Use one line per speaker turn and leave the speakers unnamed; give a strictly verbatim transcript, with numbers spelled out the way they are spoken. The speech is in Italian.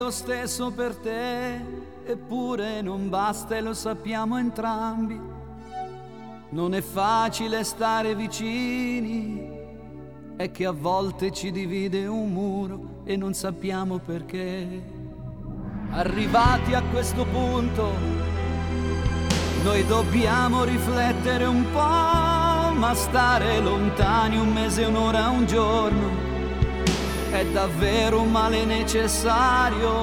Lo stesso per te, eppure non basta e lo sappiamo entrambi. Non è facile stare vicini, è che a volte ci divide un muro e non sappiamo perché. Arrivati a questo punto, noi dobbiamo riflettere un po', ma stare lontani un mese, un'ora, un giorno è davvero un male necessario.